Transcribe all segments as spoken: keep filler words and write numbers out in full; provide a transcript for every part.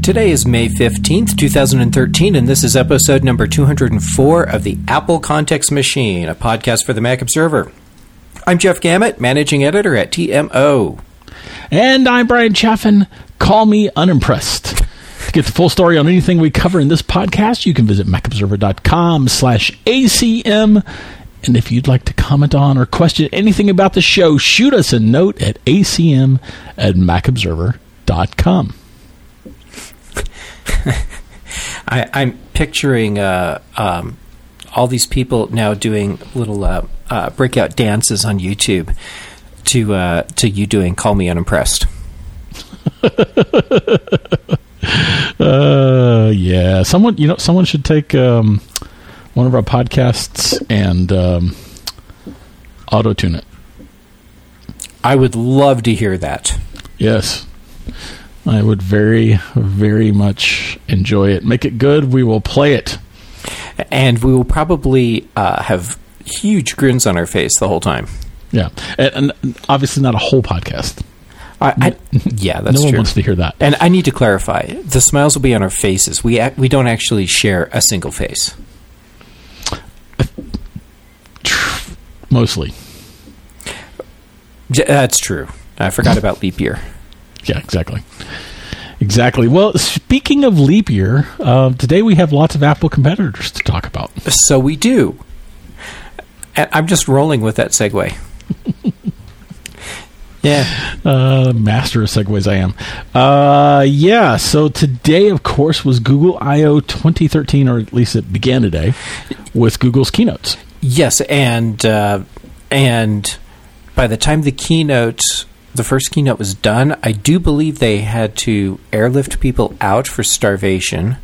Today is May fifteenth, twenty thirteen, and this is episode number two hundred four of the Apple Context Machine, a podcast for the Mac Observer. I'm Jeff Gamet, managing editor at T M O. And I'm Brian Chaffin. Call me unimpressed. To get the full story on anything we cover in this podcast, you can visit macobserver.com slash ACM. And if you'd like to comment on or question anything about the show, shoot us a note at acm at macobserver dot com. I, I'm picturing uh, um, all these people now doing little uh, uh, breakout dances on YouTube to uh, to you doing "Call Me Unimpressed." uh, yeah, someone you know someone should take um, one of our podcasts and um, auto tune it. I would love to hear that. Yes. I would very, very much enjoy it. Make it good. We will play it. And we will probably uh, have huge grins on our face the whole time. Yeah. And, and obviously not a whole podcast. I, I, yeah, that's true. No one wants to hear that. And I need to clarify. The smiles will be on our faces. We ac- we don't actually share a single face. Mostly. That's true. I forgot about leap year. Yeah, exactly. Exactly. Well, speaking of leap year, uh, today we have lots of Apple competitors to talk about. So we do. And I'm just rolling with that segue. Yeah. Uh, master of segues I am. Uh, yeah, so today, of course, was Google I O twenty thirteen, or at least it began today, with Google's keynotes. Yes, and uh, and by the time the keynote... the first keynote was done, I do believe they had to airlift people out for starvation.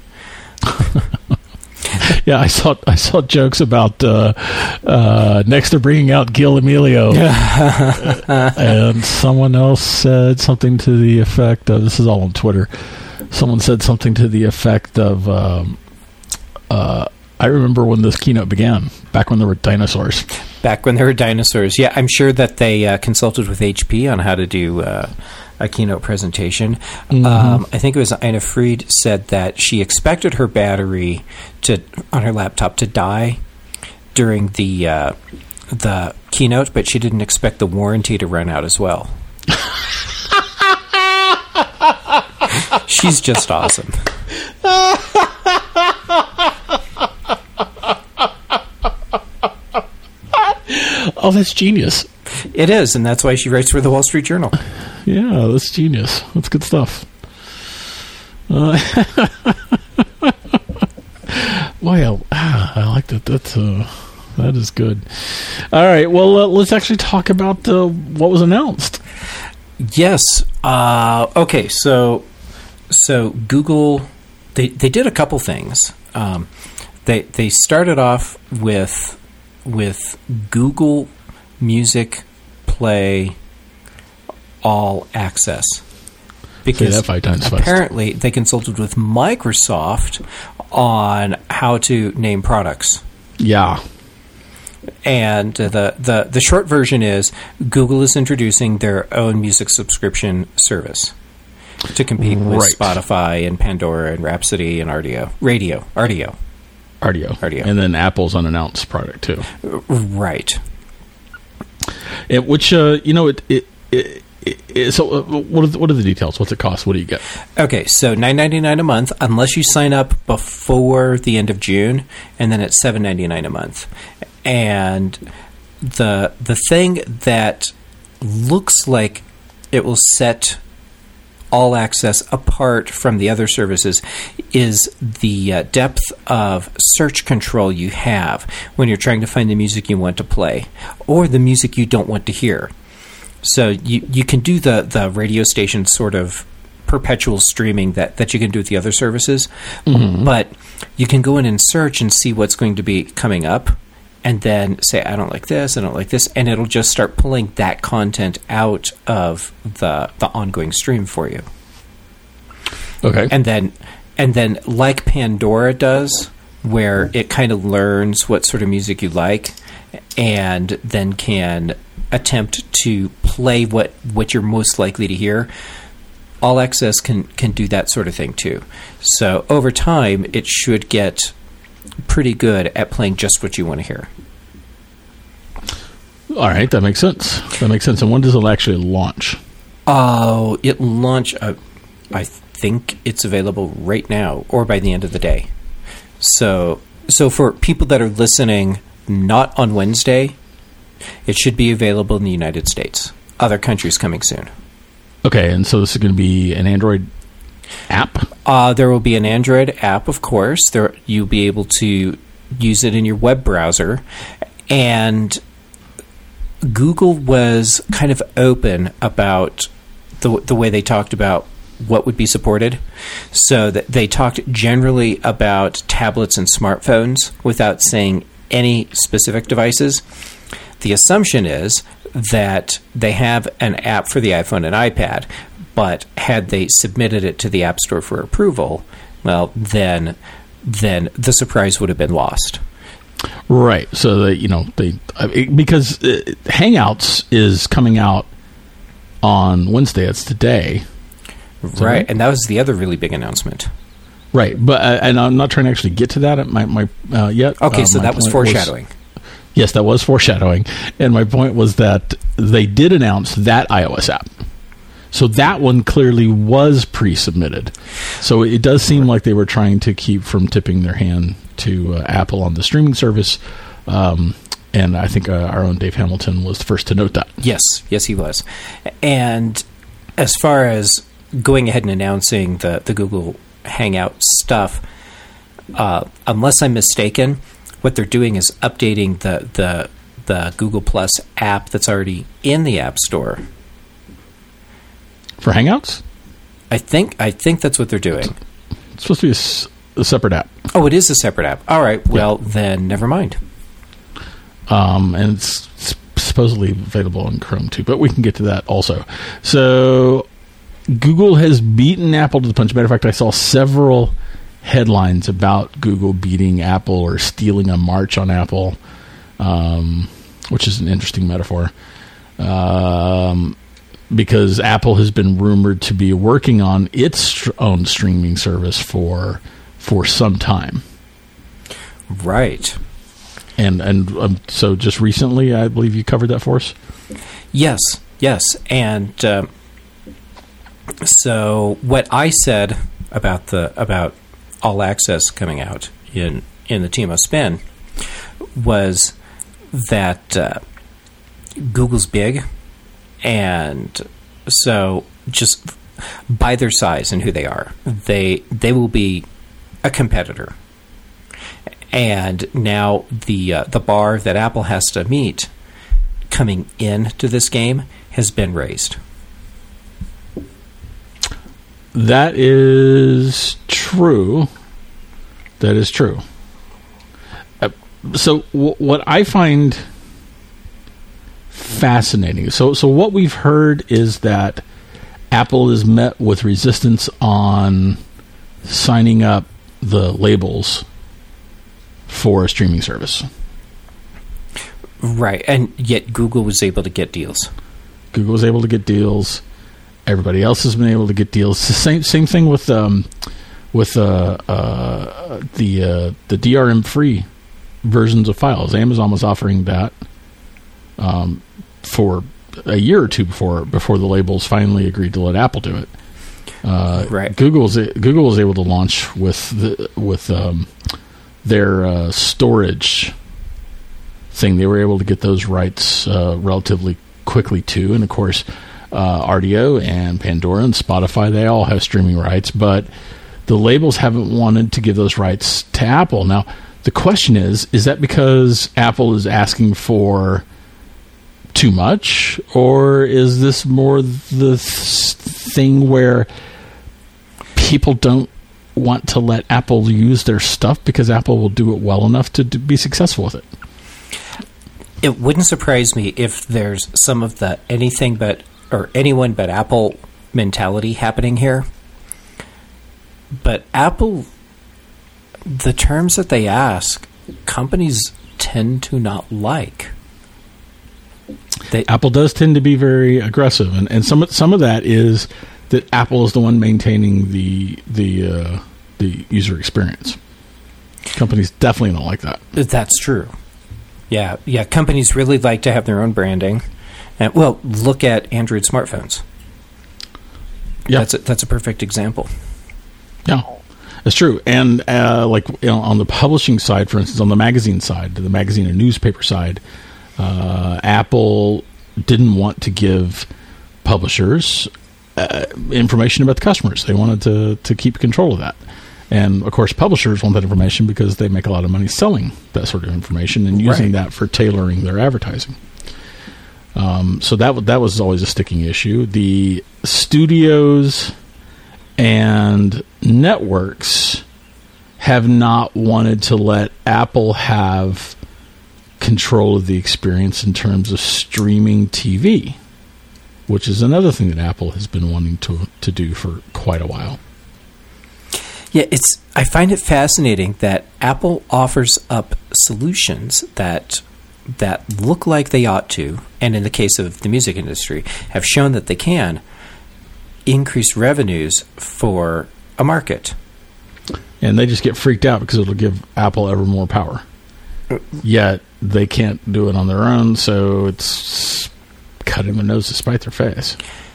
Yeah, I saw I saw jokes about uh, uh, next they're bringing out Gil Amelio, and someone else said something to the effect of, this is all on Twitter, someone said something to the effect of, um, uh, I remember when this keynote began, back when there were dinosaurs. Back when there were dinosaurs. Yeah, I'm sure that they uh, consulted with H P on how to do uh, a keynote presentation. Mm-hmm. Um, I think it was Ina Fried said that she expected her battery to on her laptop to die during the uh, the keynote, but she didn't expect the warranty to run out as well. She's just awesome. Oh, that's genius. It is, and that's why she writes for the Wall Street Journal. Yeah, that's genius. That's good stuff. Uh, well, ah, I like that. That's uh, that is good. All right, well, uh, let's actually talk about uh, what was announced. Yes. Uh, okay, so so Google, they they did a couple things. Um, they they started off with. with Google Music Play All Access. Because that five times apparently fast. They consulted with Microsoft on how to name products. Yeah. And the, the, the short version is Google is introducing their own music subscription service to compete with right. Spotify and Pandora and Rhapsody and Rdio. Radio. Rdio. Rdio. Rdio. And then Apple's unannounced product, too. Right. It, which, uh, you know, it... it, it, it so uh, what, are the, what are the details? What's it cost? What do you get? Okay, so nine ninety-nine a month, unless you sign up before the end of June, and then it's seven ninety-nine a month. And the the thing that looks like it will set All Access apart from the other services is the uh, depth of search control you have when you're trying to find the music you want to play or the music you don't want to hear. So you, you can do the, the radio station sort of perpetual streaming that, that you can do with the other services, mm-hmm. but you can go in and search and see what's going to be coming up and then say, I don't like this, I don't like this, and it'll just start pulling that content out of the the ongoing stream for you. Okay. And then, and then like Pandora does, where it kind of learns what sort of music you like and then can attempt to play what, what you're most likely to hear. All Access can, can do that sort of thing too. So over time, it should get pretty good at playing just what you want to hear. All right, that makes sense. That makes sense. And when does it actually launch? Oh, it launch. Uh, I think it's available right now, or by the end of the day. So, so for people that are listening, not on Wednesday, it should be available in the United States. Other countries coming soon. Okay, and so this is going to be an Android app? Uh, there will be an Android app, of course. There, you'll be able to use it in your web browser. And Google was kind of open about the the way they talked about what would be supported. So that they talked generally about tablets and smartphones without saying any specific devices. The assumption is that they have an app for the iPhone and iPad, but had they submitted it to the App Store for approval, well, then then the surprise would have been lost. Right. So they, you know, they because uh, Hangouts is coming out on Wednesday. It's today. Right, right, and that was the other really big announcement. Right, but uh, and I'm not trying to actually get to that my, my, uh, yet. Okay, uh, so that was foreshadowing. Was, yes, that was foreshadowing. And my point was that they did announce that iOS app. So that one clearly was pre-submitted. So it does seem like they were trying to keep from tipping their hand to uh, Apple on the streaming service. Um, and I think uh, our own Dave Hamilton was the first to note that. Yes, yes, he was. And as far as going ahead and announcing the, the Google Hangout stuff, uh, unless I'm mistaken, what they're doing is updating the, the the Google Plus app that's already in the App Store. For Hangouts? I think I think that's what they're doing. It's supposed to be a, s- a separate app. Oh, it is a separate app. All right, well, yeah. Then never mind. Um, and it's, it's supposedly available on Chrome too, but we can get to that also. So Google has beaten Apple to the punch. Matter of fact, I saw several headlines about Google beating Apple or stealing a march on Apple, um, which is an interesting metaphor, um, because Apple has been rumored to be working on its own streaming service for for some time. Right. And and um, so just recently, I believe you covered that for us? Yes, yes. And uh, so what I said about the about All Access coming out in, in the T M O Spin was that uh, Google's big, and so just by their size and who they are, they they will be a competitor. And now the uh, the bar that Apple has to meet coming into this game has been raised. That is true. That is true. Uh, so w- what I find fascinating, so so what we've heard is that Apple is met with resistance on signing up the labels for a streaming service. Right, and yet Google was able to get deals. Google was able to get deals. Everybody else has been able to get deals. It's the same same thing with um, with uh, uh, the uh, the D R M free versions of files. Amazon was offering that um, for a year or two before before the labels finally agreed to let Apple do it. Uh, right. Google was Google was able to launch with the, with um, their uh, storage thing. They were able to get those rights uh, relatively quickly too, and of course. Uh, Rdio and Pandora and Spotify, they all have streaming rights, but the labels haven't wanted to give those rights to Apple. Now, the question is, is that because Apple is asking for too much, or is this more the th- thing where people don't want to let Apple use their stuff because Apple will do it well enough to, to be successful with it? It wouldn't surprise me if there's some of the anything but or anyone but Apple mentality happening here. But Apple, the terms that they ask, companies tend to not like. They, Apple does tend to be very aggressive, and, and some some of that is that Apple is the one maintaining the the uh, the user experience. Companies definitely don't like that. That's true. Yeah, yeah. Companies really like to have their own branding. And, well, look at Android smartphones. Yeah, that's a, that's a perfect example. Yeah, it's true. And uh, like you know, on the publishing side, for instance, on the magazine side, the magazine and newspaper side, uh, Apple didn't want to give publishers uh, information about the customers. They wanted to to keep control of that. And, of course, publishers want that information because they make a lot of money selling that sort of information and using right. that for tailoring their advertising. Um, so that that was always a sticking issue. The studios and networks have not wanted to let Apple have control of the experience in terms of streaming T V, which is another thing that Apple has been wanting to to do for quite a while. Yeah, it's. I find it fascinating that Apple offers up solutions that that look like they ought to, and in the case of the music industry, have shown that they can increase revenues for a market. And they just get freaked out because it'll give Apple ever more power. Yet they can't do it on their own, so it's cut him a nose to spite their face.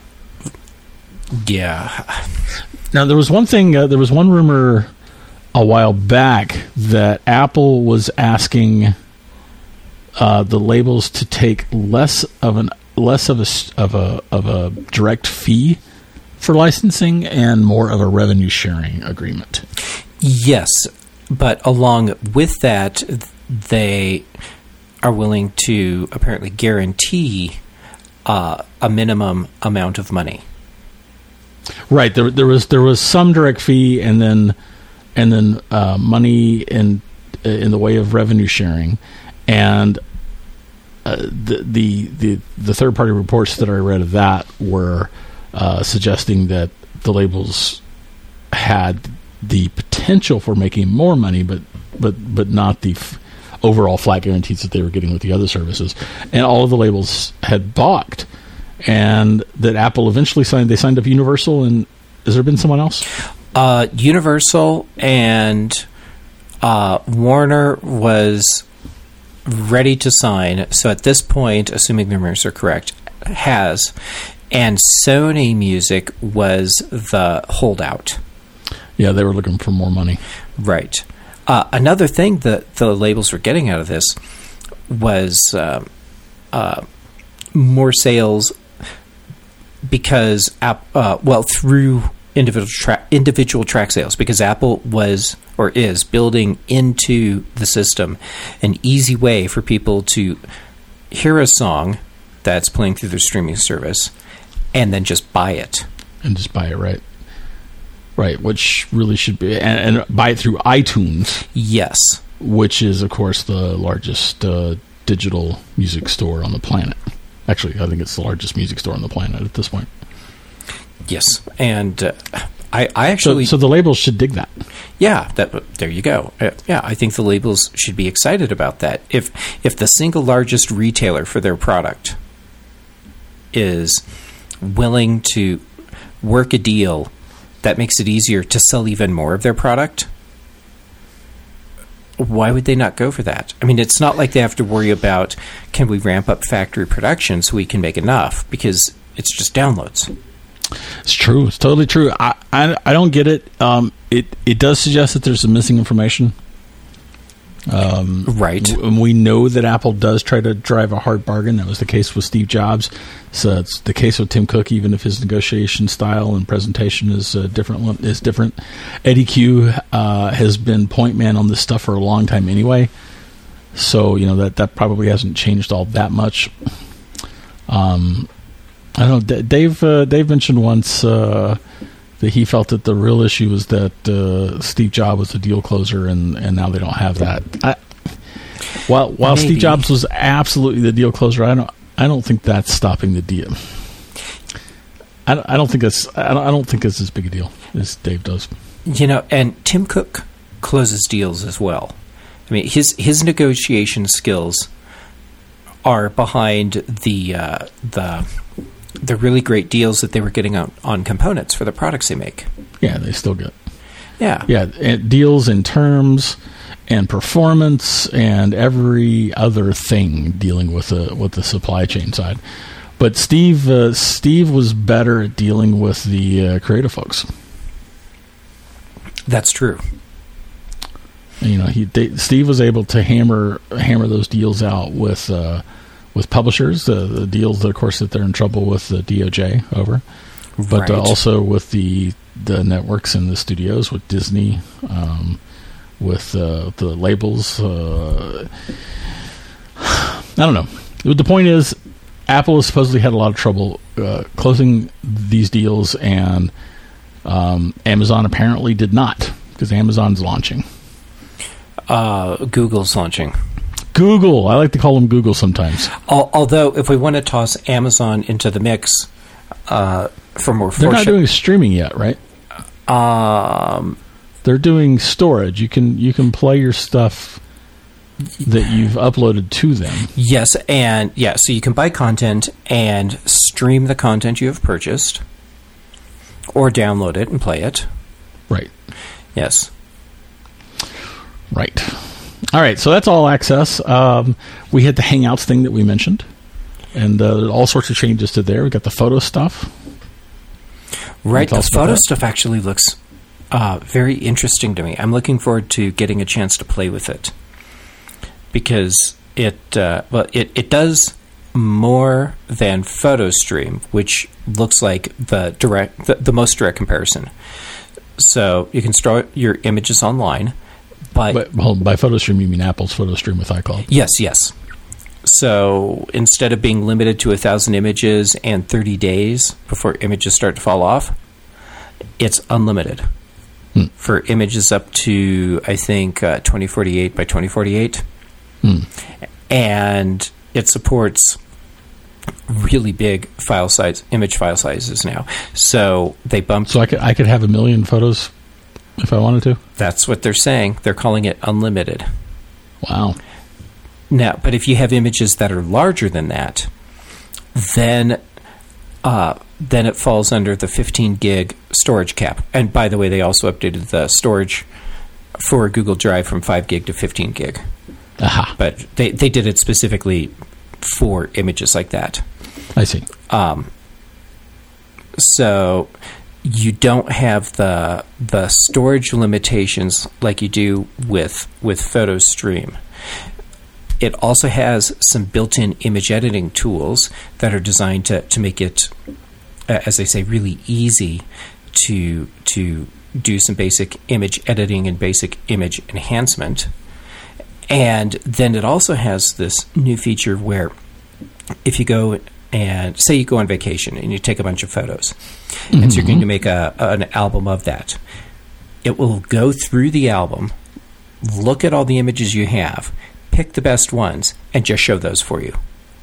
Yeah. Now, there was one thing, uh, there was one rumor a while back that Apple was asking uh, the labels to take less of an less of a of a of a direct fee for licensing and more of a revenue sharing agreement. Yes, but along with that, they are willing to apparently guarantee uh, a minimum amount of money. Right. There, there was there was some direct fee, and then and then uh, money in in the way of revenue sharing, and uh, the, the the the third party reports that I read of that were uh, suggesting that the labels had the potential for making more money, but but but not the f- overall flat guarantees that they were getting with the other services, and all of the labels had balked. And that Apple eventually signed. They signed up Universal, and has there been someone else? Uh, Universal and uh, Warner was ready to sign. So at this point, assuming the rumors are correct, has. And Sony Music was the holdout. Yeah, they were looking for more money. Right. Uh, another thing that the labels were getting out of this was uh, uh, more sales. Because, uh, well, through individual tra- individual track sales, because Apple was or is building into the system an easy way for people to hear a song that's playing through their streaming service and then just buy it. And just buy it, right. Right, which really should be, and, and buy it through iTunes. Yes. Which is, of course, the largest uh, digital music store on the planet. Actually, I think it's the largest music store on the planet at this point. Yes, and uh, I, I actually... So, so the labels should dig that. Yeah, that, there you go. Uh, yeah, I think the labels should be excited about that. If if the single largest retailer for their product is willing to work a deal that makes it easier to sell even more of their product, why would they not go for that? I mean, it's not like they have to worry about, can we ramp up factory production so we can make enough? Because it's just downloads. It's true. It's totally true. I I, I don't get it. Um, it it does suggest that there's some missing information. Um, right. W- we know that Apple does try to drive a hard bargain. That was the case with Steve Jobs. So it's the case with Tim Cook, even if his negotiation style and presentation is uh, different. Is different. Eddie Q uh, has been point man on this stuff for a long time anyway. So you know that that probably hasn't changed all that much. Um, I don't know. D- Dave uh, Dave mentioned once uh, that he felt that the real issue was that uh, Steve Jobs was the deal closer, and, and now they don't have that. I, while while Maybe. Steve Jobs was absolutely the deal closer, I don't I don't think that's stopping the deal. I don't, I don't think that's I don't, I don't think it's as big a deal as Dave does. You know, and Tim Cook closes deals as well. I mean, his his negotiation skills are behind the uh, the the really great deals that they were getting on, on components for the products they make. Yeah, they still get. Yeah. Yeah, and deals in terms and performance and every other thing dealing with the with the supply chain side. But Steve uh, Steve was better at dealing with the uh, creative folks. That's true. You know, he they, Steve was able to hammer hammer those deals out with uh, with publishers. The, the deals, of course, that they're in trouble with the D O J over, but right. uh, also with the the networks and the studios, with Disney, um, with uh, the labels. Uh, I don't know. The point is, Apple has supposedly had a lot of trouble uh, closing these deals, and um, Amazon apparently did not, because Amazon's launching. Uh, Google's launching. Google. I like to call them Google sometimes. Al- although, if we want to toss Amazon into the mix uh, for more... They're not doing streaming yet, right? Um, They're doing storage. You can you can play your stuff that you've uploaded to them. Yes, and yeah, so you can buy content and stream the content you have purchased, or download it and play it. Right. Yes. Right. All right, so that's All Access. Um, we had the Hangouts thing that we mentioned, and uh, all sorts of changes to there. We got the photo stuff. Right, the photo stuff actually looks uh, very interesting to me. I'm looking forward to getting a chance to play with it, because it uh, well it, it does more than PhotoStream, which looks like the direct the, the most direct comparison. So you can store your images online. By, but, well, by PhotoStream, you mean Apple's PhotoStream with iCloud? Yes, yes. So instead of being limited to one thousand images and thirty days before images start to fall off, it's unlimited hmm. for images up to, I think, uh, twenty forty-eight by twenty forty-eight. Hmm. And it supports really big file size, image file sizes now. So they bumped... So I could, I could have a million photos if I wanted to? That's what they're saying. They're calling it unlimited. Wow. Now, but if you have images that are larger than that, then uh, then it falls under the fifteen gig storage cap. And by the way, they also updated the storage for Google Drive from five gig to fifteen gig. Aha. But they, they did it specifically for images like that. I see. Um, so you don't have the the storage limitations like you do with with PhotoStream. It also has some built-in image editing tools that are designed to, to make it, uh, as they say, really easy to to do some basic image editing and basic image enhancement. And then it also has this new feature where if you go and say you go on vacation and you take a bunch of photos, mm-hmm. and so you're going to make a, an album of that, it will go through the album, look at all the images you have, pick the best ones, and just show those for you.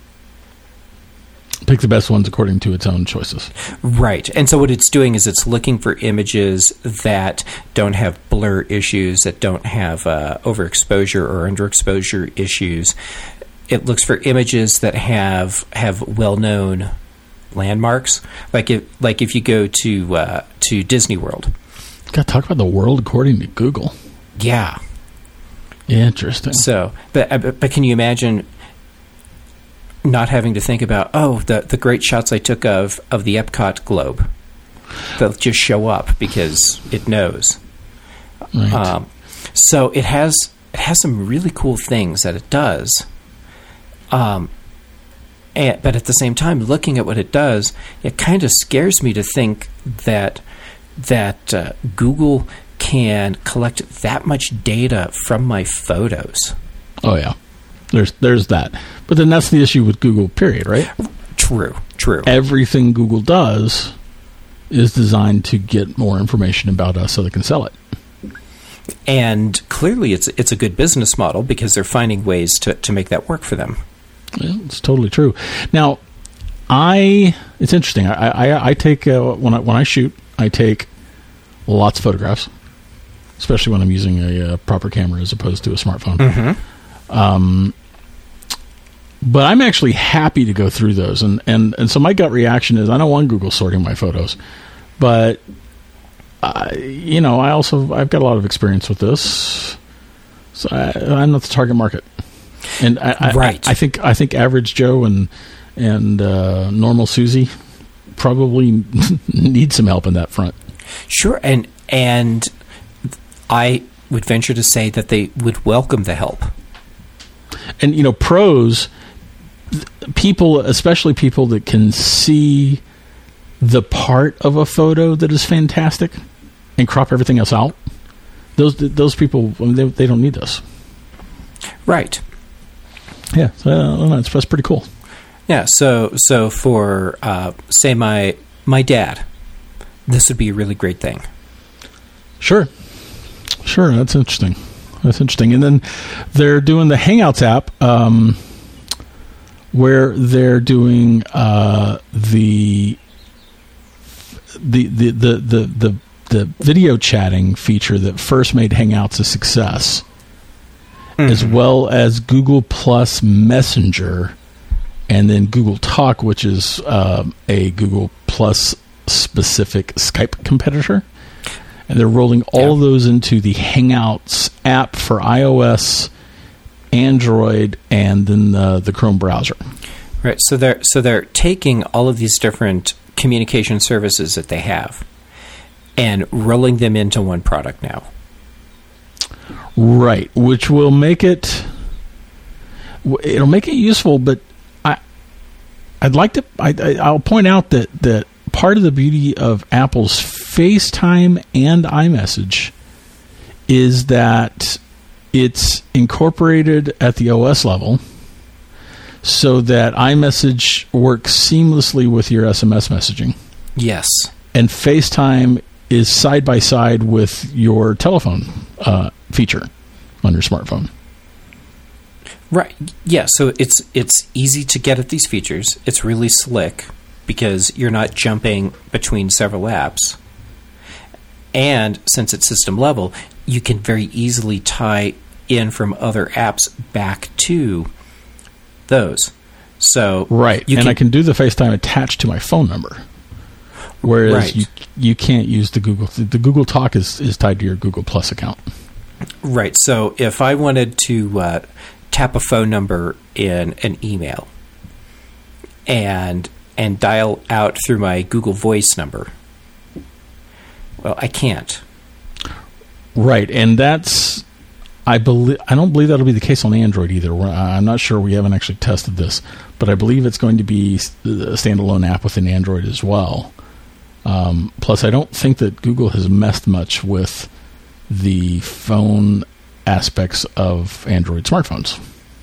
Pick the best ones according to its own choices. Right. And so what it's doing is it's looking for images that don't have blur issues, that don't have uh, overexposure or underexposure issues. It looks for images that have have well-known landmarks. Like if, like if you go to uh, to Disney World. Got to talk about the world according to Google. Yeah. Interesting. So, but but can you imagine not having to think about, oh, the the great shots I took of, of the Epcot globe? They'll just show up because it knows. Right. Um, so it has it has some really cool things that it does. Um, and, but at the same time, looking at what it does, it kind of scares me to think that that uh, Google can collect that much data from my photos. Oh yeah, there's there's that. But then that's the issue with Google, period, right? True, true. Everything Google does is designed to get more information about us so they can sell it. And clearly it's it's a good business model because they're finding ways to, to make that work for them. Yeah, it's totally true. Now, I it's interesting. I I, I take uh, when I when I shoot, I take lots of photographs, especially when I'm using a, a proper camera as opposed to a smartphone. Mm-hmm. Um, but I'm actually happy to go through those. And, and, and so my gut reaction is I don't want Google sorting my photos. But, uh, you know, I also, I've got a lot of experience with this. So I, I'm not the target market. And I, right. I, I think I think average Joe and and uh, normal Susie probably need some help in that front. Sure, and and I would venture to say that they would welcome the help. And you know, pros, people, especially people that can see the part of a photo that is fantastic and crop everything else out. Those those people, they, they don't need this. Right. Yeah, so, that's, that's pretty cool. Yeah, so so for, uh, say, my my dad, this would be a really great thing. Sure. Sure, that's interesting. That's interesting. And then they're doing the Hangouts app um, where they're doing uh, the, the, the, the, the, the, the video chatting feature that first made Hangouts a success. Mm-hmm. As well as Google Plus Messenger, and then Google Talk, which is uh, a Google Plus specific Skype competitor. And they're rolling all yeah. of those into the Hangouts app for iOS, Android, and then the, the Chrome browser. Right. So they're so they're taking all of these different communication services that they have and rolling them into one product now. Right, which will make it it'll make it useful, but I I'd like to I, I I'll point out that that part of the beauty of Apple's FaceTime and iMessage is that it's incorporated at the O S level so that iMessage works seamlessly with your S M S messaging. Yes. And FaceTime is side by side with your telephone uh, feature on your smartphone. Right. Yeah. So it's it's easy to get at these features. It's really slick because you're not jumping between several apps. And since it's system level, you can very easily tie in from other apps back to those. So right. You and can, I can do the FaceTime attached to my phone number. Whereas right. you you can't use the Google the Google Talk is, is tied to your Google Plus account. Right. So if I wanted to uh, tap a phone number in an email and and dial out through my Google Voice number, well, I can't. Right, and that's I believe I don't believe that'll be the case on Android either. We're, I'm not sure. We haven't actually tested this, but I believe it's going to be a standalone app within Android as well. Um, plus, I don't think that Google has messed much with the phone aspects of Android smartphones.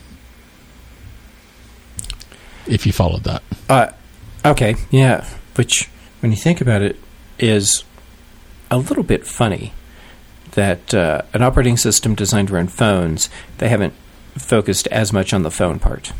If you followed that. Uh, okay, yeah. Which, when you think about it, is a little bit funny that uh, an operating system designed around phones, they haven't focused as much on the phone part.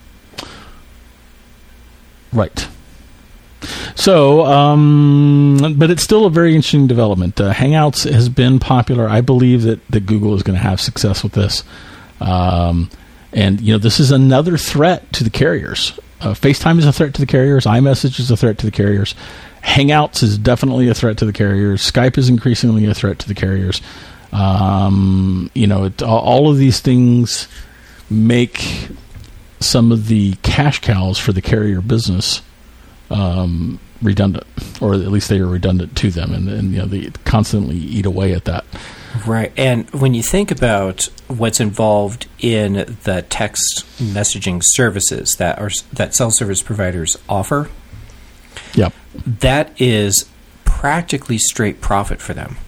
Right. So, um, but it's still a very interesting development. Uh, Hangouts has been popular. I believe that, that Google is going to have success with this. Um, and, you know, this is another threat to the carriers. Uh, FaceTime is a threat to the carriers. iMessage is a threat to the carriers. Hangouts is definitely a threat to the carriers. Skype is increasingly a threat to the carriers. Um, you know, it, all of these things make some of the cash cows for the carrier business um, redundant, or at least they are redundant to them, and, and you know they constantly eat away at that. Right, and when you think about what's involved in the text messaging services that are that cell service providers offer, yep, that is practically straight profit for them.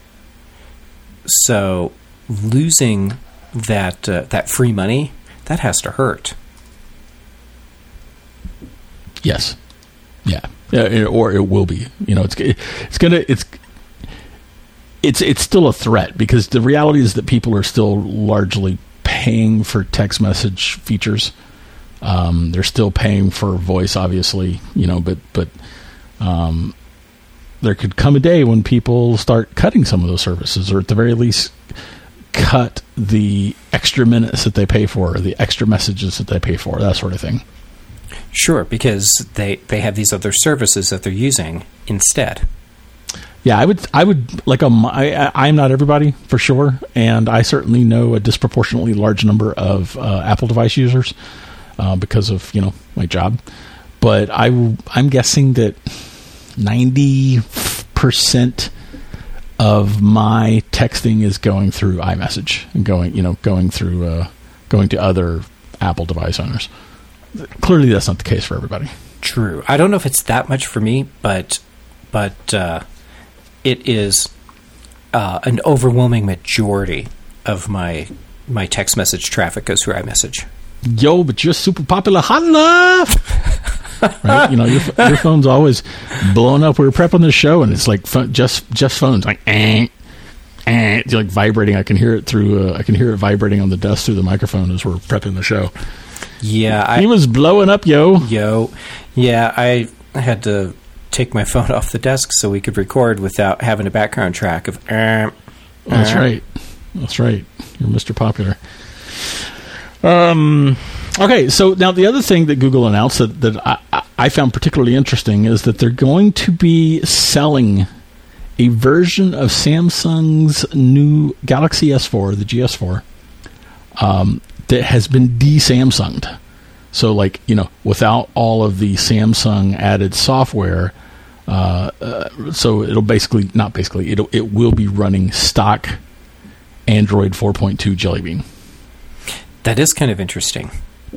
So losing that uh, that free money, that has to hurt. Yes. Yeah. Yeah, or it will be. You know, it's it's gonna it's it's it's still a threat because the reality is that people are still largely paying for text message features. Um, they're still paying for voice, obviously. You know, but but um, there could come a day when people start cutting some of those services, or at the very least cut the extra minutes that they pay for, or the extra messages that they pay for, that sort of thing. Sure, because they, they have these other services that they're using instead. Yeah, I would. I would like a. I, I'm not everybody for sure, and I certainly know a disproportionately large number of uh, Apple device users uh, because of you know my job. But I, I'm guessing that ninety percent of my texting is going through iMessage and going you know going through uh, going to other Apple device owners. Clearly, that's not the case for everybody. True. I don't know if it's that much for me, but but. Uh, It is uh, an overwhelming majority of my my text message traffic goes through iMessage. Yo, but you're super popular, hot enough, right? You know, your, your phone's always blowing up. We were prepping the show, and it's like phone, just just phones like eh, eh, it's like vibrating. I can hear it through. Uh, I can hear it vibrating on the desk through the microphone as we're prepping the show. Yeah, I, he was blowing up, yo, yo. Yeah, I had to take my phone off the desk so we could record without having a background track of. Uh, That's uh. right. That's right. You're Mister Popular. Um. Okay, so now the other thing that Google announced that, that I, I found particularly interesting is that they're going to be selling a version of Samsung's new Galaxy S four, the G S four, um, that has been de-Samsunged. So, like, you know, without all of the Samsung added software, uh, uh, so it'll basically, not basically, it'll, it will be running stock Android four point two Jelly Bean. That is kind of interesting.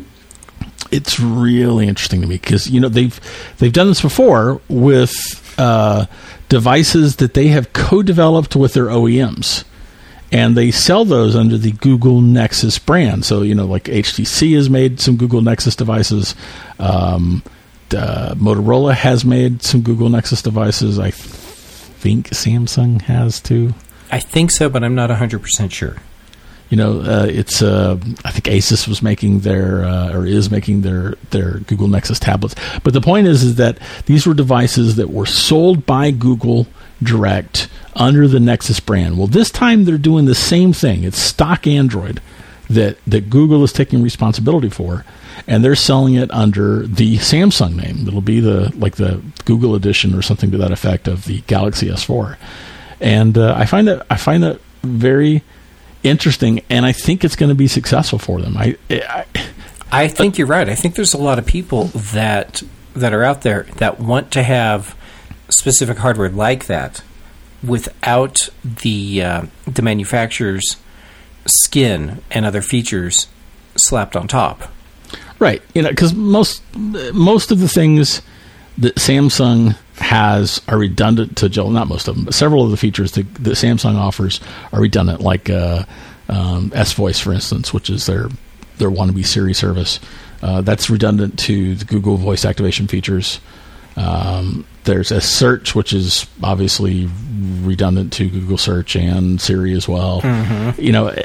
It's really interesting to me because, you know, they've they've done this before with uh, devices that they have co-developed with their O E Ms. And they sell those under the Google Nexus brand. So, you know, like H T C has made some Google Nexus devices. Um, uh, Motorola has made some Google Nexus devices. I th- think Samsung has too. I think so, but I'm not one hundred percent sure. You know, uh, it's. Uh, I think Asus was making their, uh, or is making their, their Google Nexus tablets. But the point is, is that these were devices that were sold by Google direct under the Nexus brand. Well, this time they're doing the same thing. It's stock Android that, that Google is taking responsibility for, and they're selling it under the Samsung name. It'll be the like the Google edition or something to that effect of the Galaxy S four. And uh, I find that I find that very interesting, and I think it's going to be successful for them. I, I I think you're right. I think there's a lot of people that that are out there that want to have specific hardware like that without the uh, the manufacturer's skin and other features slapped on top. Right. You know, because most most of the things that Samsung has are redundant to Jelly. Not most of them, but several of the features that, that Samsung offers are redundant, like uh, um, S-Voice, for instance, which is their their wannabe Siri service. Uh, that's redundant to the Google voice activation features. Um, there's S Search, which is obviously redundant to Google Search and Siri as well. Mm-hmm. You know,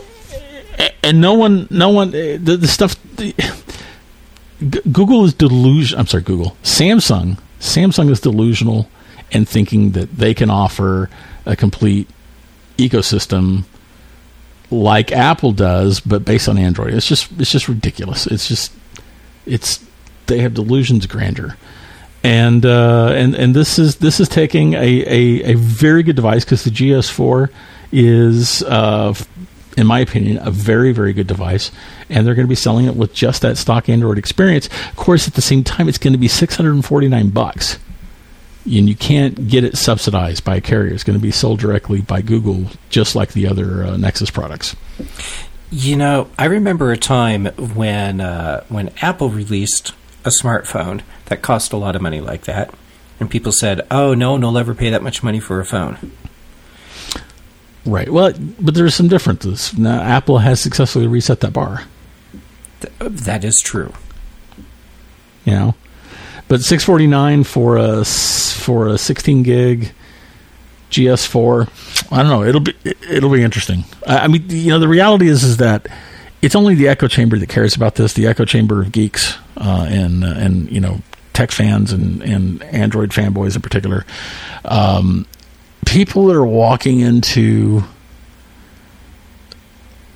and no one, no one, the, the stuff. The, Google is delusional. I'm sorry, Google. Samsung. Samsung is delusional in thinking that they can offer a complete ecosystem like Apple does, but based on Android. It's just it's just ridiculous. It's just it's they have delusions of grandeur, and uh, and and this is this is taking a a, a very good device because the G S four is, uh, in my opinion, a very very good device, and they're going to be selling it with just that stock Android experience. Of course, at the same time, it's going to be six hundred forty-nine bucks. And you can't get it subsidized by a carrier. It's going to be sold directly by Google, just like the other uh, Nexus products. You know, I remember a time when uh, when Apple released a smartphone that cost a lot of money like that, and people said, "Oh, no one will ever pay that much money for a phone." Right. Well, but there's some differences. Now, Apple has successfully reset that bar. Th- that is true. You know. But six forty-nine for a for a sixteen gig G S four, I don't know. It'll be it'll be interesting. I mean, you know, the reality is is that it's only the echo chamber that cares about this. The echo chamber of geeks uh, and uh, and you know tech fans and, and Android fanboys in particular. Um, people that are walking into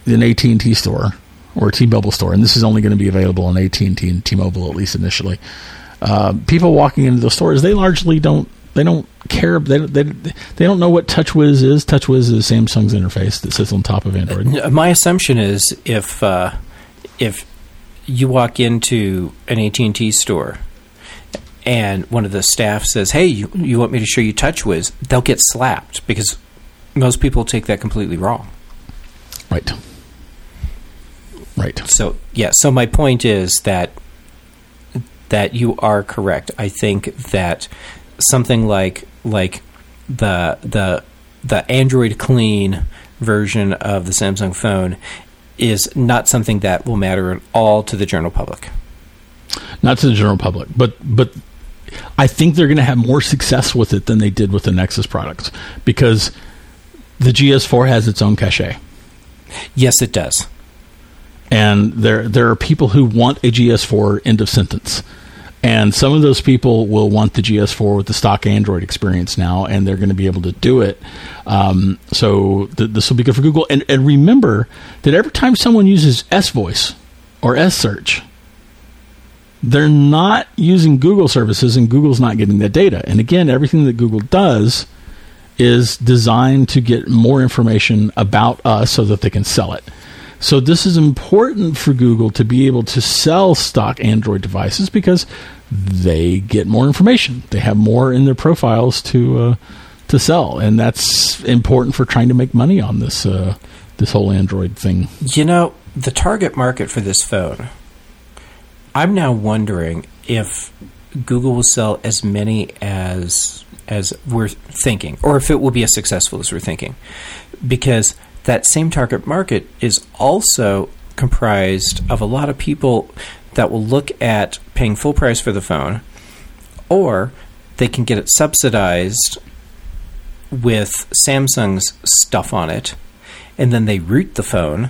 an A T and T store or a T-Mobile store, and this is only going to be available on A T and T and T-Mobile at least initially. Uh, people walking into the stores, they largely don't they don't care. They they they don't know what TouchWiz is. TouchWiz is Samsung's interface that sits on top of Android. My assumption is if uh, if you walk into an A T and T store and one of the staff says, "Hey, you, you want me to show you TouchWiz?" they'll get slapped because most people take that completely wrong. Right. Right. So yeah. So my point is that that you are correct. I think that something like like the the the Android clean version of the Samsung phone is not something that will matter at all to the general public. Not to the general public, but but I think they're going to have more success with it than they did with the Nexus products because the G S four has its own cachet. Yes, it does. And there there are people who want a G S four end of sentence. And some of those people will want the G S four with the stock Android experience now, and they're going to be able to do it. Um, so th- this will be good for Google. And, and remember that every time someone uses S-Voice or S-Search, they're not using Google services, and Google's not getting that data. And again, everything that Google does is designed to get more information about us so that they can sell it. So this is important for Google to be able to sell stock Android devices because they get more information. They have more in their profiles to uh, to sell, and that's important for trying to make money on this uh, this whole Android thing. You know, the target market for this phone, I'm now wondering if Google will sell as many as as we're thinking, or if it will be as successful as we're thinking, because that same target market is also comprised of a lot of people that will look at paying full price for the phone, or they can get it subsidized with Samsung's stuff on it, and then they root the phone,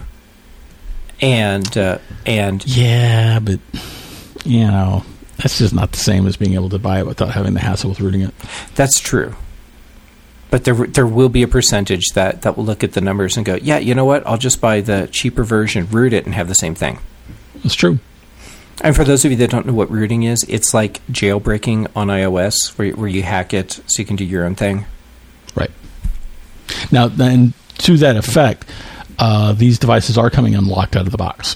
and uh, and yeah, but you know that's just not the same as being able to buy it without having the hassle with rooting it. That's true. But there there will be a percentage that, that will look at the numbers and go, yeah, you know what? I'll just buy the cheaper version, root it, and have the same thing. That's true. And for those of you that don't know what rooting is, it's like jailbreaking on iOS, where where you hack it so you can do your own thing. Right. Now, then, to that effect, uh, these devices are coming unlocked out of the box.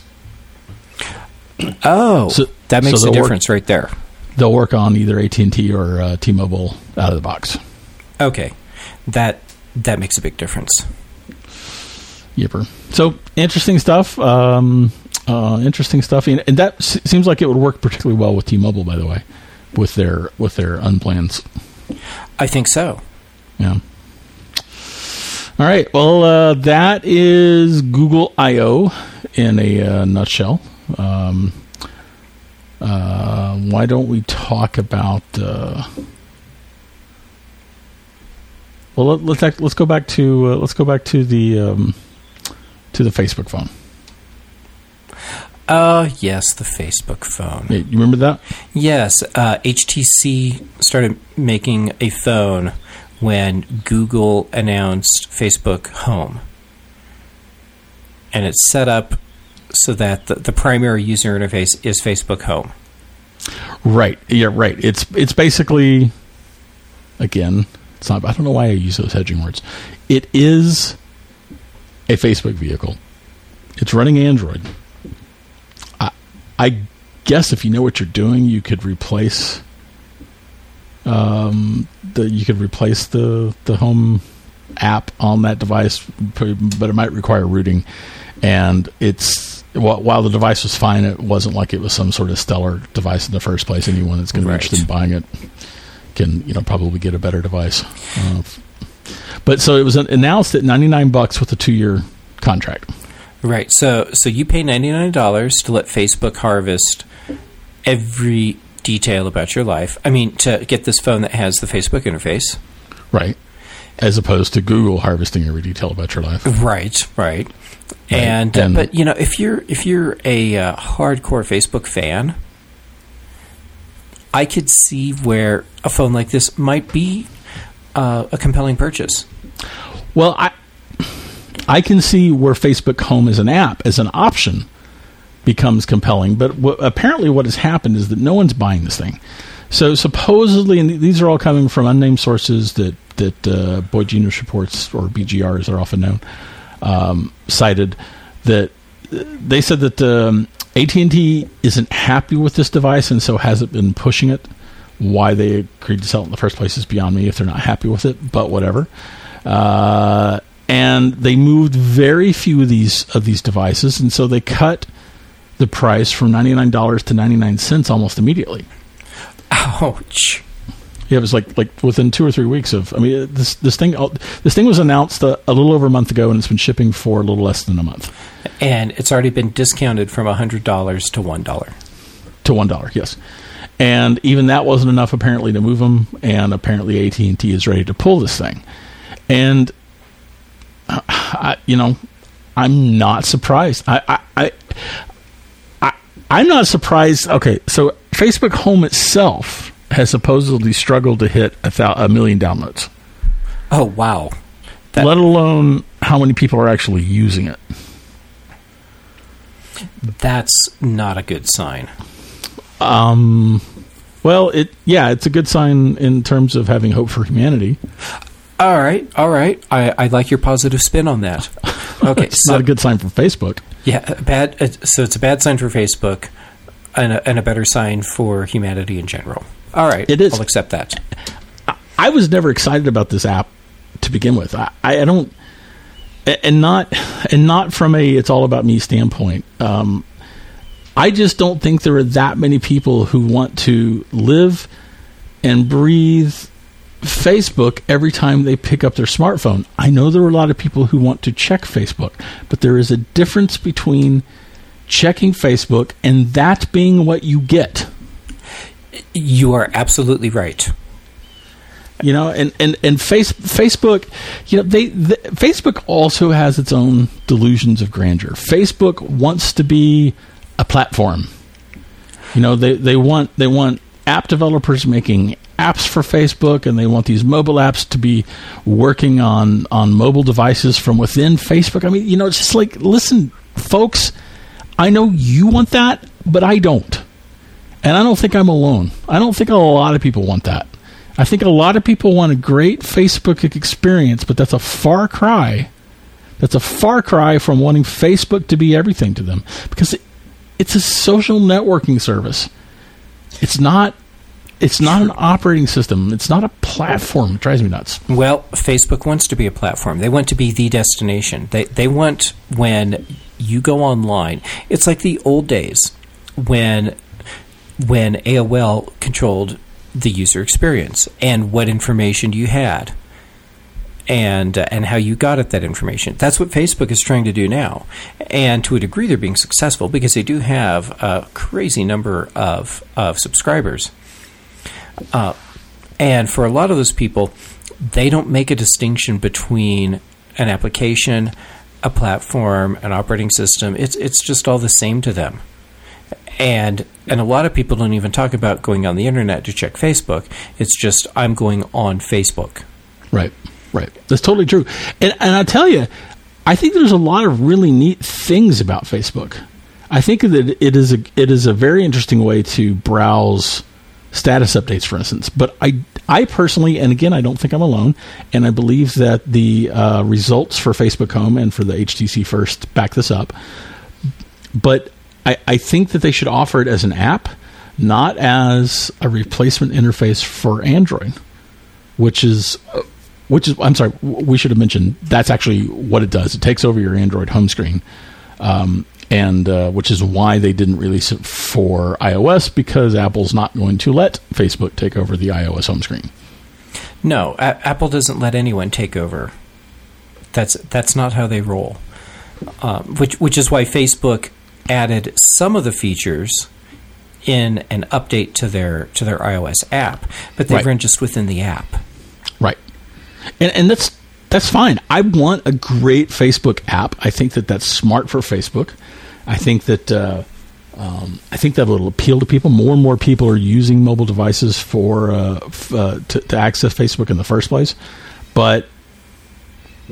Oh, so, that makes so a difference work, right there. They'll work on either A T and T or uh, T-Mobile out of the box. Okay. That that makes a big difference. Yipper. So, interesting stuff. Um, uh, interesting stuff. And, and that s- seems like it would work particularly well with T-Mobile, by the way, with their with their unplans. I think so. Yeah. All right. Well, uh, that is Google I O in a uh, nutshell. Um, uh, why don't we talk about... Uh, well, let, let's act, let's go back to uh, let's go back to the um, to the Facebook phone. Uh, yes, the Facebook phone. Yeah, you remember that? Yes. Uh, H T C started making a phone when Google announced Facebook Home. And it's set up so that the, the primary user interface is Facebook Home. Right. Yeah, right. It's it's basically, again, it's not, I don't know why I use those hedging words. It is a Facebook vehicle. It's running Android. I, I guess if you know what you're doing, you could replace um, the you could replace the the home app on that device, but it might require rooting. And it's while the device was fine, it wasn't like it was some sort of stellar device in the first place. Anyone that's going to be right. interested in buying it can, you know, probably get a better device. Uh, but so it was announced at ninety-nine bucks with a two-year contract. Right. So so you pay ninety-nine dollars to let Facebook harvest every detail about your life. I mean, to get this phone that has the Facebook interface. Right. As opposed to Google harvesting every detail about your life. Right, right. right. And, uh, and but you know, if you're if you're a uh, hardcore Facebook fan, I could see where a phone like this might be uh, a compelling purchase. Well, I I can see where Facebook Home as an app, as an option, becomes compelling. But what, apparently what has happened is that no one's buying this thing. So supposedly, and these are all coming from unnamed sources that, that uh, Boyd Genius Reports, or B G R as they're often known, um, cited, that they said that um, A T and T isn't happy with this device and so hasn't been pushing it. Why they agreed to sell it in the first place is beyond me if they're not happy with it, but whatever. Uh, and they moved very few of these of these devices, and so they cut the price from ninety-nine dollars to ninety-nine cents almost immediately. Ouch. Yeah, it was like like within two or three weeks of. I mean, this this thing this thing was announced a, a little over a month ago, and it's been shipping for a little less than a month. And it's already been discounted from a hundred dollars to one dollar. To one dollar, yes. And even that wasn't enough, apparently, to move them. And apparently, A T and T is ready to pull this thing. And uh, I, you know, I'm not surprised. I, I, I, I, I'm not surprised. Okay, so Facebook Home itself has supposedly struggled to hit a, thou- a million downloads. Oh, wow. That- Let alone how many people are actually using it. That's not a good sign. Um, well, it yeah, it's a good sign in terms of having hope for humanity. All right, all right. I, I like your positive spin on that. Okay, it's so, not a good sign for Facebook. Yeah, bad. Uh, so it's a bad sign for Facebook, and a, and a better sign for humanity in general. All right, it is. I'll accept that. I, I was never excited about this app to begin with. I, I don't, and not and not from a it's all about me standpoint. Um, I just don't think there are that many people who want to live and breathe Facebook every time they pick up their smartphone. I know there are a lot of people who want to check Facebook, but there is a difference between checking Facebook and that being what you get. You are absolutely right. You know, and, and, and face, Facebook, you know, they, the, Facebook also has its own delusions of grandeur. Facebook wants to be a platform. You know, they, they want they want app developers making apps for Facebook, and they want these mobile apps to be working on, on mobile devices from within Facebook. I mean, you know, it's just like, listen, folks, I know you want that, but I don't. And I don't think I'm alone. I don't think a lot of people want that. I think a lot of people want a great Facebook experience, but that's a far cry. That's a far cry from wanting Facebook to be everything to them. Because it, it's a social networking service. It's not It's not an operating system. It's not a platform. It drives me nuts. Well, Facebook wants to be a platform. They want to be the destination. They they want, when you go online, it's like the old days when when A O L controlled the user experience and what information you had and uh, and how you got at that information. That's what Facebook is trying to do now. And to a degree, they're being successful because they do have a crazy number of, of subscribers. Uh, and for a lot of those people, they don't make a distinction between an application, a platform, an operating system. It's it's just all the same to them. And and a lot of people don't even talk about going on the internet to check Facebook. It's just, I'm going on Facebook. Right, right. That's totally true. And and I tell you, I think there's a lot of really neat things about Facebook. I think that it is a it is a very interesting way to browse status updates, for instance. But I, I personally, and again, I don't think I'm alone, and I believe that the uh, results for Facebook Home and for the H T C First back this up. But I, I think that they should offer it as an app, not as a replacement interface for Android, which is, which is, I'm sorry, we should have mentioned that's actually what it does. It takes over your Android home screen. Um, And uh, which is why they didn't release it for iOS, because Apple's not going to let Facebook take over the iOS home screen. No, a- Apple doesn't let anyone take over. That's that's not how they roll. Um, which which is why Facebook added some of the features in an update to their to their iOS app, but they Right. run just within the app. Right, and and that's that's fine. I want a great Facebook app. I think that that's smart for Facebook. I think that uh, um, I think that will appeal to people. More and more people are using mobile devices for uh, f- uh, to, to access Facebook in the first place. But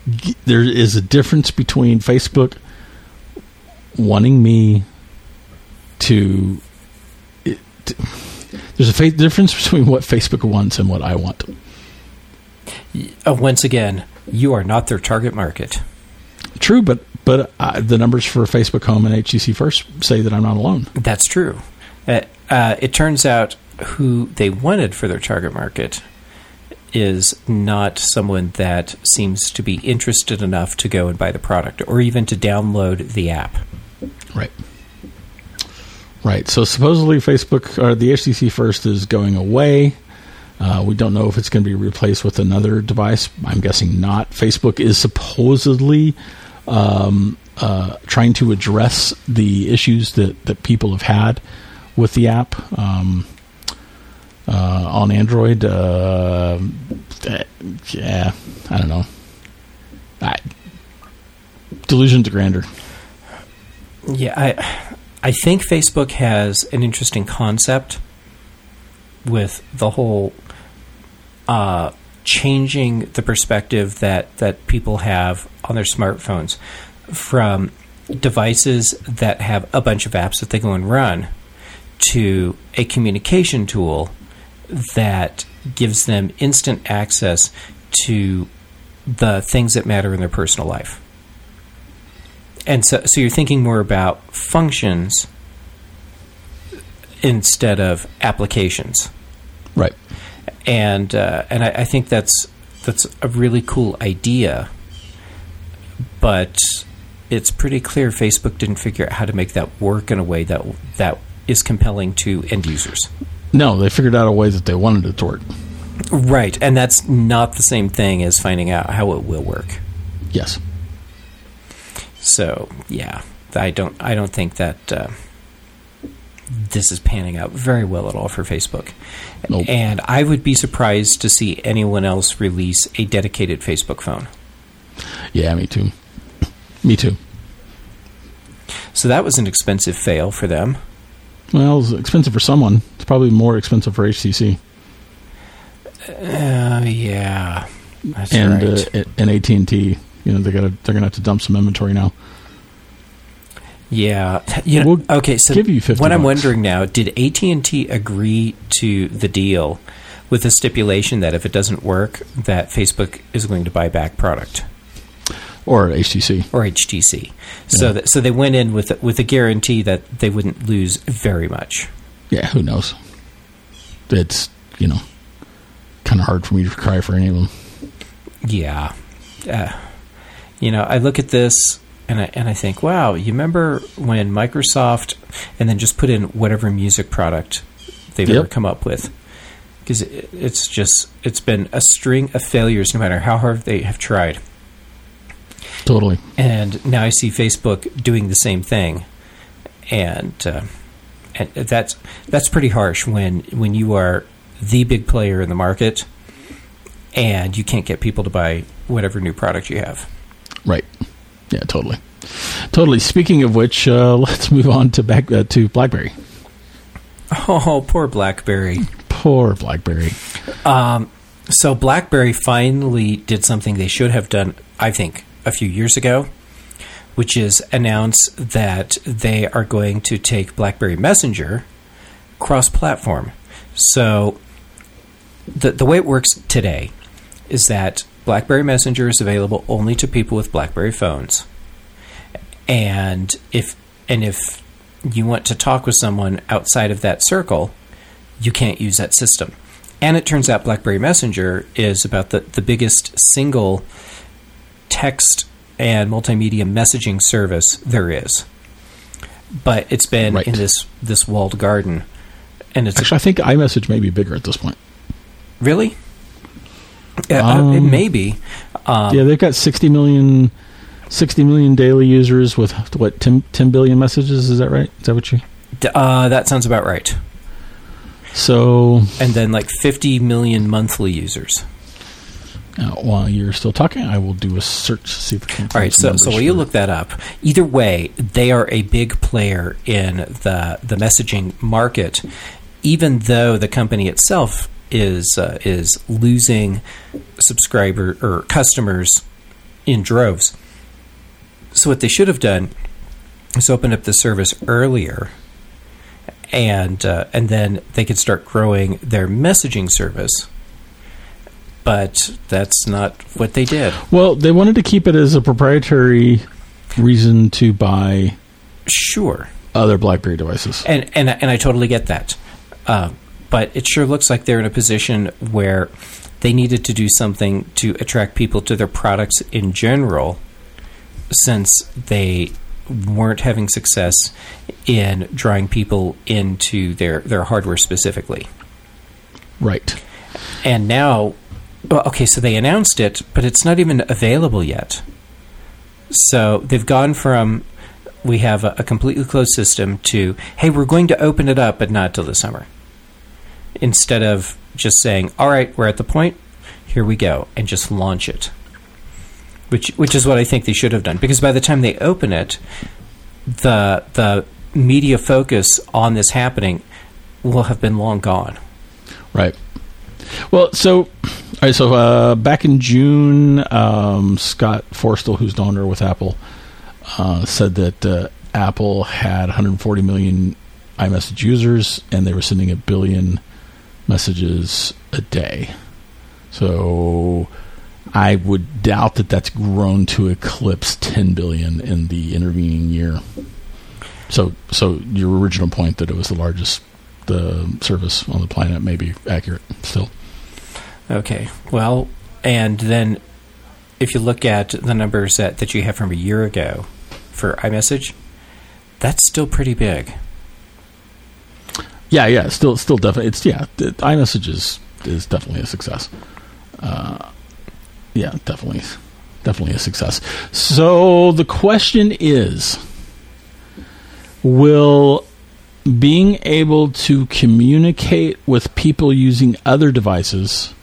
there is a difference between Facebook wanting me to, it, there's a fa- difference between what Facebook wants and what I want. Uh, once again, you are not their target market. True, but but uh, the numbers for Facebook Home and H T C First say that I'm not alone. That's true. Uh, uh, it turns out who they wanted for their target market is not someone that seems to be interested enough to go and buy the product or even to download the app. Right. Right. So supposedly Facebook, or the H T C First is going away. Uh, we don't know if it's going to be replaced with another device. I'm guessing not. Facebook is supposedly um, uh, trying to address the issues that, that people have had with the app um, uh, on Android. Uh, yeah, I don't know. I, delusion to grandeur. Yeah, I I think Facebook has an interesting concept with the whole uh, changing the perspective that, that people have on their smartphones from devices that have a bunch of apps that they go and run to a communication tool that gives them instant access to the things that matter in their personal life. And so, so you're thinking more about functions instead of applications, right? And uh, and I, I think that's that's a really cool idea, but it's pretty clear Facebook didn't figure out how to make that work in a way that that is compelling to end users. No, they figured out a way that they wanted it to work. Right, and that's not the same thing as finding out how it will work. Yes. So yeah, I don't I don't think that uh, this is panning out very well at all for Facebook. Nope. And I would be surprised to see anyone else release a dedicated Facebook phone. Yeah, me too. Me too. So that was an expensive fail for them. Well, it was expensive for someone. It's probably more expensive for H T C. Uh, yeah, that's and right. uh, and A T and T. You know, they got they're gonna have to dump some inventory now. Yeah, you know, we'll okay. So give you fifty what I'm bucks. wondering now: did A T and T agree to the deal with the stipulation that if it doesn't work, that Facebook is going to buy back product, or H T C, or H T C? So Yeah. that so they went in with a, with a guarantee that they wouldn't lose very much. Yeah, who knows? It's, you know, kind of hard for me to cry for any of them. Yeah. Uh, you know, I look at this and I, and I think, wow, you remember when Microsoft and then just put in whatever music product they've Yep. ever come up with? Because it, it's just, it's been a string of failures no matter how hard they have tried. Totally. And now I see Facebook doing the same thing. And, uh, and that's that's pretty harsh when, when you are the big player in the market and you can't get people to buy whatever new product you have. Right. Yeah, totally. Totally. Speaking of which, uh, let's move on to back uh, to BlackBerry. Oh, poor BlackBerry. Poor BlackBerry. Um, so BlackBerry finally did something they should have done, I think, a few years ago, which is announce that they are going to take BlackBerry Messenger cross-platform. So the the way it works today is that BlackBerry Messenger is available only to people with BlackBerry phones. And if and if you want to talk with someone outside of that circle, you can't use that system. And it turns out BlackBerry Messenger is about the, the biggest single text and multimedia messaging service there is. But it's been Right. in this, this walled garden. And it's Actually, I think iMessage may be bigger at this point. Really? Uh, Um, it may be. Um, Yeah, they've got sixty million, sixty million daily users with, what, ten, ten billion messages? Is that right? Is that what you... d- uh, that sounds about right. So, And then like fifty million monthly users. uh, while you're still talking, I will do a search to see if I can find All right, some so so numbers while you for- look that up, either way, they are a big player in the the messaging market, even though the company itself is uh, is losing subscriber or customers in droves. So what they should have done is open up the service earlier, and uh, and then they could start growing their messaging service. But that's not what they did. Well, they wanted to keep it as a proprietary reason to buy sure other BlackBerry devices. And and and I totally get that. Uh, but it sure looks like they're in a position where they needed to do something to attract people to their products in general, since they weren't having success in drawing people into their, their hardware specifically. Right. And now, well, okay, so they announced it, but it's not even available yet. So they've gone from, we have a, a completely closed system, to, hey, we're going to open it up, but not till the summer. Instead of just saying, all right, we're at the point, here we go, and just launch it. Which which is what I think they should have done. Because by the time they open it, the the media focus on this happening will have been long gone. Right. Well, so, all right, so uh, back in June, um, Scott Forstall, who's the owner with Apple, uh, said that uh, Apple had one hundred forty million iMessage users, and they were sending a billion messages a day. So I would doubt that that's grown to eclipse ten billion in the intervening year. So, so your original point that it was the largest the service on the planet may be accurate still. Okay. Well, and then if you look at the numbers that, that you have from a year ago for iMessage, that's still pretty big. Yeah, yeah, still, still definitely. It's yeah, the, iMessage is is definitely a success. Uh, yeah, definitely, definitely a success. So the question is, will being able to communicate with people using other devices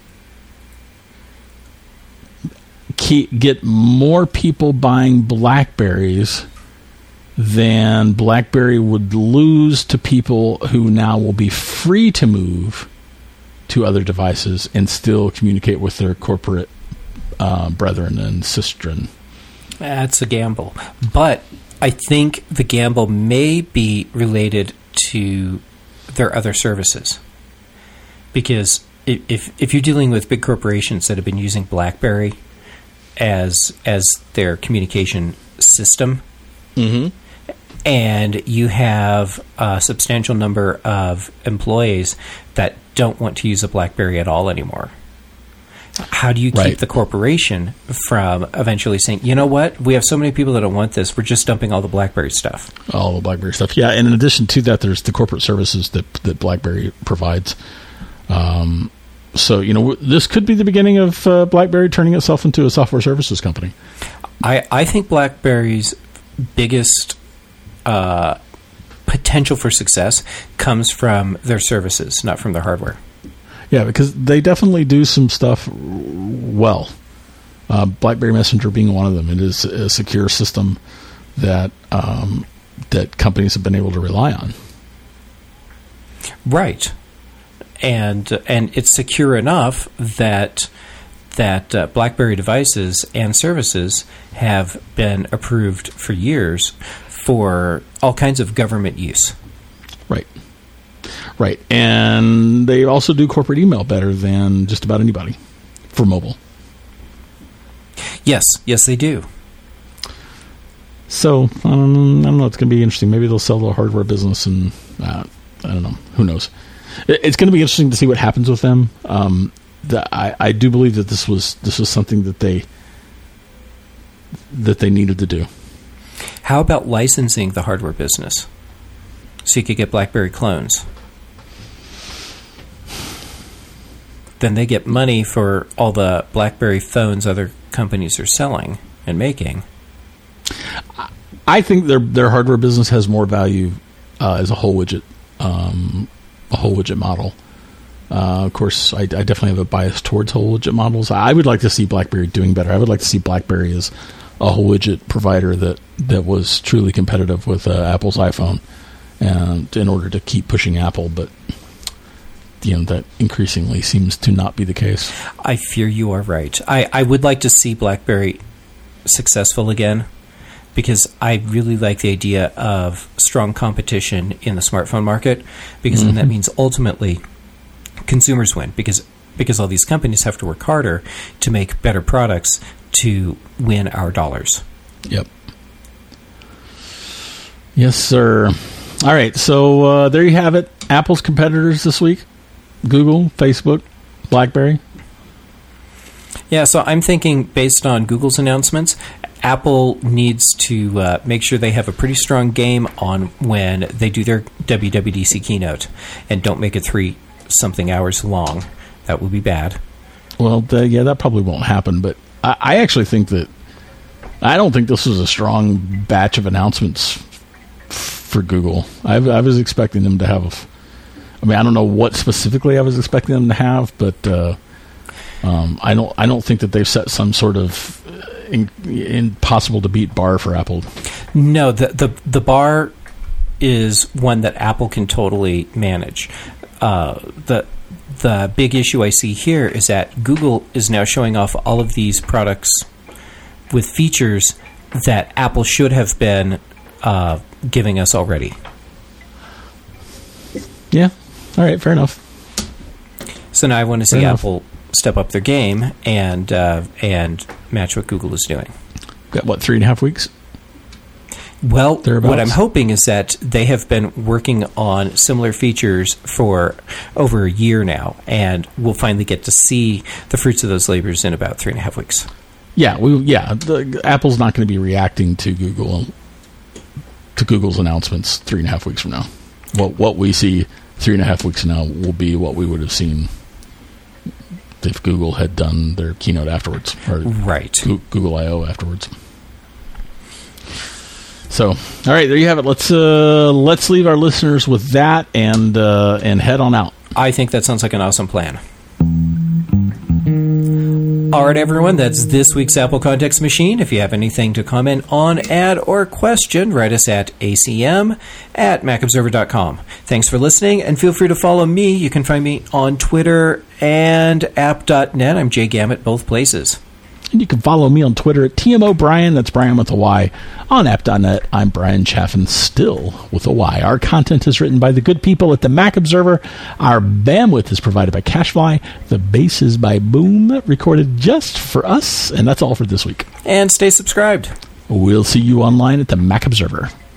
keep, get more people buying BlackBerries than BlackBerry would lose to people who now will be free to move to other devices and still communicate with their corporate uh, brethren and sistren? That's a gamble. But I think the gamble may be related to their other services. Because if if you're dealing with big corporations that have been using BlackBerry as as their communication system, mm-hmm. and you have a substantial number of employees that don't want to use a BlackBerry at all anymore, how do you keep right. the corporation from eventually saying, you know what, we have so many people that don't want this, we're just dumping all the BlackBerry stuff? All the BlackBerry stuff, yeah. And in addition to that, there's the corporate services that, that BlackBerry provides. Um, so, you know, this could be the beginning of uh, BlackBerry turning itself into a software services company. I, I think BlackBerry's biggest uh, potential for success comes from their services, not from their hardware. Yeah, because they definitely do some stuff well. Uh, BlackBerry Messenger being one of them. It is a secure system that um, that companies have been able to rely on. Right, and uh, and it's secure enough that that uh, BlackBerry devices and services have been approved for years for all kinds of government use. Right. Right. And they also do corporate email better than just about anybody for mobile. Yes. Yes, they do. So, I don't, I don't know. It's going to be interesting. Maybe they'll sell the hardware business and, uh, I don't know. Who knows? It, it's going to be interesting to see what happens with them. Um, the, I, I do believe that this was this was something that they that they needed to do. How about licensing the hardware business so you could get BlackBerry clones? Then they get money for all the BlackBerry phones other companies are selling and making. I think their their hardware business has more value uh, as a whole widget, um, a whole widget model. Uh, of course, I, I definitely have a bias towards whole widget models. I would like to see BlackBerry doing better. I would like to see BlackBerry as a whole widget provider that, that was truly competitive with uh, Apple's iPhone, and in order to keep pushing Apple, but you know that increasingly seems to not be the case. I fear you are right. I, I would like to see BlackBerry successful again, because I really like the idea of strong competition in the smartphone market, because mm-hmm. then that means ultimately consumers win, because because all these companies have to work harder to make better products to win our dollars. Yep. Yes, sir. All right, so uh, there you have it. Apple's competitors this week: Google, Facebook, BlackBerry. Yeah, so I'm thinking, based on Google's announcements, Apple needs to uh, make sure they have a pretty strong game on when they do their W W D C keynote, and don't make it three-something hours long. That would be bad. Well, the, yeah, that probably won't happen, but I, I actually think that I don't think this was a strong batch of announcements f- for Google. I, I was expecting them to have, I mean, I don't know what specifically I was expecting them to have, but uh, um, I don't I don't think that they've set some sort of in, impossible to beat bar for Apple. No, the, the, the bar is one that Apple can totally manage. Uh, the The big issue I see here is that Google is now showing off all of these products with features that Apple should have been uh, giving us already. Yeah. All right. Fair enough. So now I want to Fair see enough. Apple step up their game and uh, and match what Google is doing. Got, what, three and a half weeks? Well, Thereabouts. What I'm hoping is that they have been working on similar features for over a year now, and we'll finally get to see the fruits of those labors in about three and a half weeks. Yeah, we yeah. The, Apple's not going to be reacting to Google to Google's announcements three and a half weeks from now. What what we see three and a half weeks from now will be what we would have seen if Google had done their keynote afterwards, or right? Google I O afterwards. So, all right, there you have it. Let's uh, let's leave our listeners with that and uh, and head on out. I think that sounds like an awesome plan. All right, everyone, that's this week's Apple Context Machine. If you have anything to comment on, add, or question, write us at A C M at mac observer dot com. Thanks for listening, and feel free to follow me. You can find me on Twitter and app dot net. I'm Jay Gamet, both places. And you can follow me on Twitter at T M O Brian, that's Brian with a Y. On app dot net, I'm Brian Chaffin, still with a Y. Our content is written by the good people at the Mac Observer. Our bandwidth is provided by CacheFly. The bass is by Boom, recorded just for us. And that's all for this week. And stay subscribed. We'll see you online at the Mac Observer.